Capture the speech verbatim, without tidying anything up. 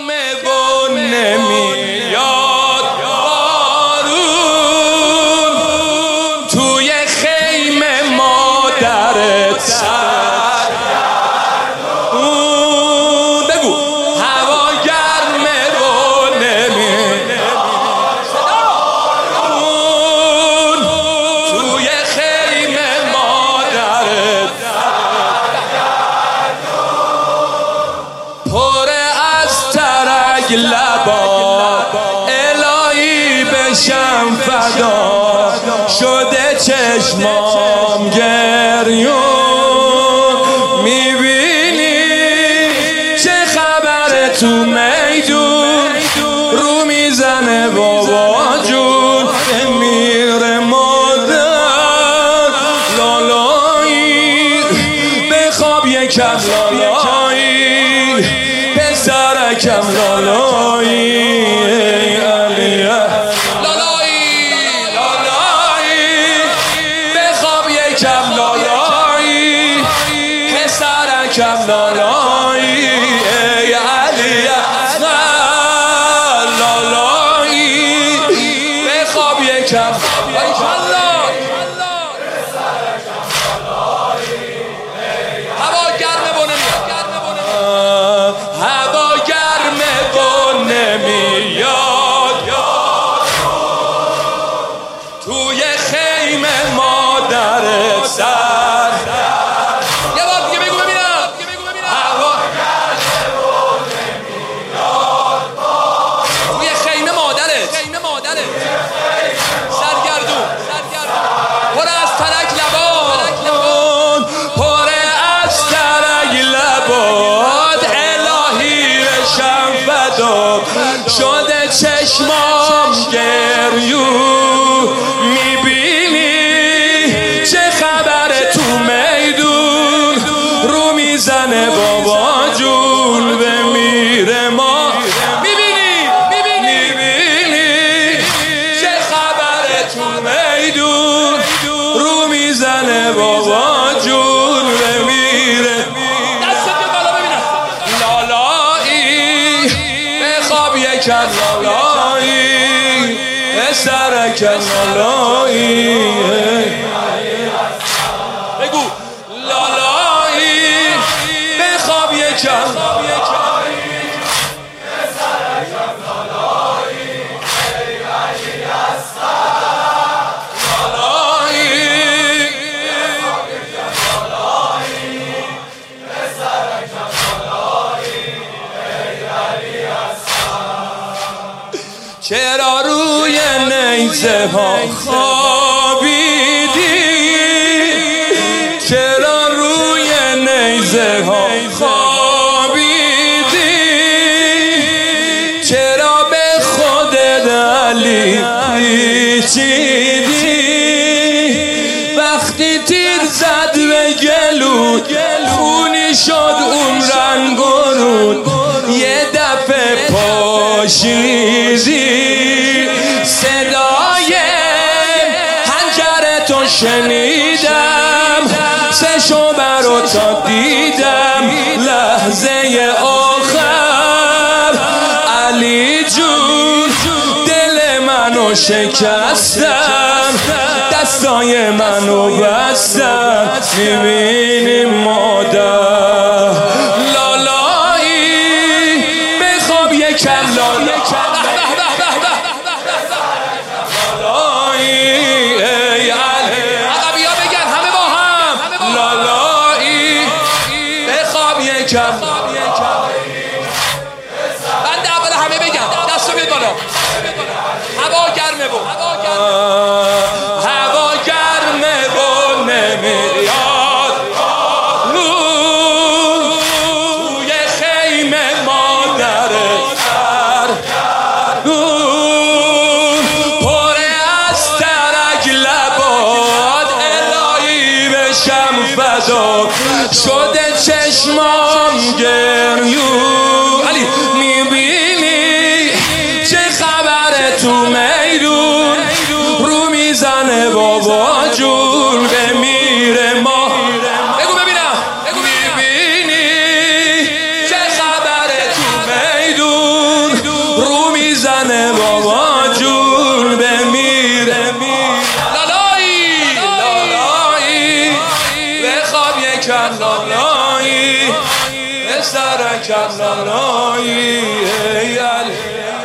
گرمه و نمیاد بارون توی خیمه مادرت سرگردون. بگو هوا گرمه و نمیاد بارون توی خیمه مادرت پر از ترک لبا الهی بشم فدا شده چشمام گریون. میبینی چه خبره تو میدون رو میزنه بابا جون میره مادر لالایی بخواب یکم لالایی پسرکم لالایی علیه لالایی لالایی بخواب یکم لالایی پسرکم لالایی علیه لالایی بخواب یکم هوا گرمه و نمیاد هوا گرمه و نمیاد توی خیمه مادرت سر یه بار دیگه بگو ببینم هوا گرمه و نمیاد توی خیمه مادرت سرگردون پر از ترک لبان پر از ترک لبان الهی بشم فدا شده چشمام گریون. میبینی چه خبره تو میدون رو میزنه بابا جون بمیره ما. میبینی میبینی چه خبره تو میدون رو میزنه بابا جون بمیره. دست بالا ببینم لالایی بخواب یکم لالایی پسرکم لالایی بگو لالایی بخواب یکم چرا روی نیزه ها خوابیدی چرا روی نیزه ها خوابیدی چرا به خودت علی پیچیدی وقتی تیر زد به گلود خونی شد اون رنگ و رود یه دفعه پاشیدی صدای حنجر تو شنیدم سه شعبه رو تا دیدم لحظه آخر علی جون دل منو شکستم دستای منو بستم. میبینی مادر لالایی بخواب یکم لالایی عقبی ها بگن همه با هم لالایی بخواب یکم بنده اول همه بگن دستو بیاد بالا هوا گرمه و هوا گرمه و نمیاد توی خیمه مادرت سرگردون پر از ترک لبات الهی بشم فدا شده چشمام گریون. علی میبینی چه خبره تو میدون رو میزنه بابا جون بمیره ما. بگو ببینم بگو ببینم میبینی چه خبره تو میدون سر کربلایی ای علی